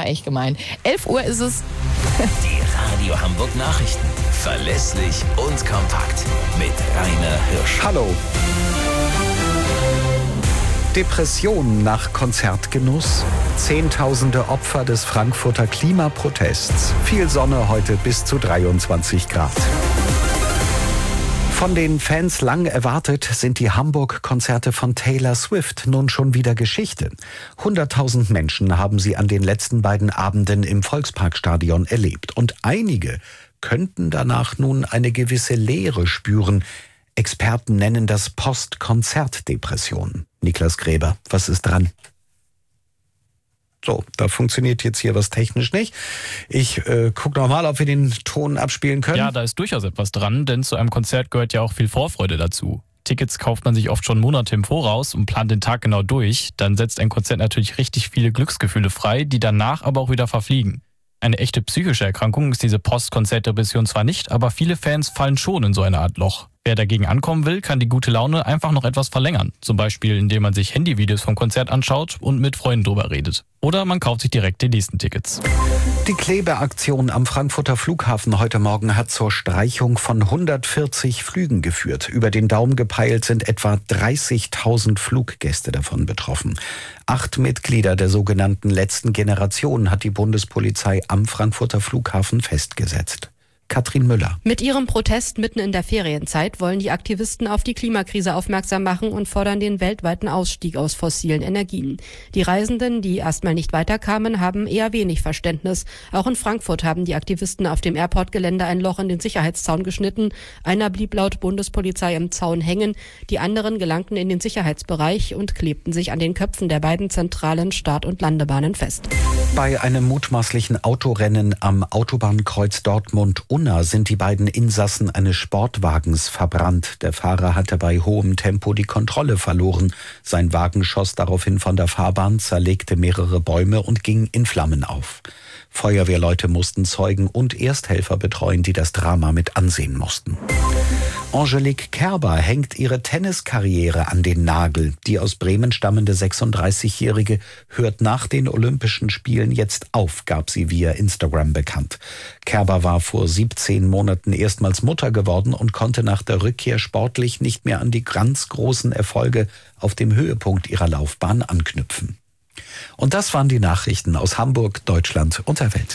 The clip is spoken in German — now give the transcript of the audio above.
war echt gemein. 11 Uhr ist es. Die Radio Hamburg Nachrichten. Verlässlich und kompakt. Mit Rainer Hirsch. Hallo. Depression nach Konzertgenuss, Zehntausende Opfer des Frankfurter Klimaprotests, viel Sonne heute bis zu 23 Grad. Von den Fans lang erwartet, sind die Hamburg-Konzerte von Taylor Swift nun schon wieder Geschichte. 100.000 Menschen haben sie an den letzten beiden Abenden im Volksparkstadion erlebt. Und einige könnten danach nun eine gewisse Leere spüren. Experten nennen das Post-Konzert-Depression. Niklas Gräber, was ist dran? So, da funktioniert jetzt hier was technisch nicht. Ich gucke nochmal, ob wir den Ton abspielen können. Ja, da ist durchaus etwas dran, denn zu einem Konzert gehört ja auch viel Vorfreude dazu. Tickets kauft man sich oft schon Monate im Voraus und plant den Tag genau durch. Dann setzt ein Konzert natürlich richtig viele Glücksgefühle frei, die danach aber auch wieder verfliegen. Eine echte psychische Erkrankung ist diese Post-Konzert-Depression zwar nicht, aber viele Fans fallen schon in so eine Art Loch. Wer dagegen ankommen will, kann die gute Laune einfach noch etwas verlängern. Zum Beispiel, indem man sich Handyvideos vom Konzert anschaut und mit Freunden drüber redet. Oder man kauft sich direkt die nächsten Tickets. Die Klebeaktion am Frankfurter Flughafen heute Morgen hat zur Streichung von 140 Flügen geführt. Über den Daumen gepeilt sind etwa 30.000 Fluggäste davon betroffen. 8 Mitglieder der sogenannten letzten Generation hat die Bundespolizei am Frankfurter Flughafen festgesetzt. Katrin Müller. Mit ihrem Protest mitten in der Ferienzeit wollen die Aktivisten auf die Klimakrise aufmerksam machen und fordern den weltweiten Ausstieg aus fossilen Energien. Die Reisenden, die erstmal nicht weiterkamen, haben eher wenig Verständnis. Auch in Frankfurt haben die Aktivisten auf dem Airport-Gelände ein Loch in den Sicherheitszaun geschnitten. Einer blieb laut Bundespolizei im Zaun hängen. Die anderen gelangten in den Sicherheitsbereich und klebten sich an den Köpfen der beiden zentralen Start- und Landebahnen fest. Bei einem mutmaßlichen Autorennen am Autobahnkreuz Dortmund-Unna sind die beiden Insassen eines Sportwagens verbrannt. Der Fahrer hatte bei hohem Tempo die Kontrolle verloren. Sein Wagen schoss daraufhin von der Fahrbahn, zerlegte mehrere Bäume und ging in Flammen auf. Feuerwehrleute mussten Zeugen und Ersthelfer betreuen, die das Drama mit ansehen mussten. Angelique Kerber hängt ihre Tenniskarriere an den Nagel. Die aus Bremen stammende 36-Jährige hört nach den Olympischen Spielen jetzt auf, gab sie via Instagram bekannt. Kerber war vor 17 Monaten erstmals Mutter geworden und konnte nach der Rückkehr sportlich nicht mehr an die ganz großen Erfolge auf dem Höhepunkt ihrer Laufbahn anknüpfen. Und das waren die Nachrichten aus Hamburg, Deutschland und der Welt.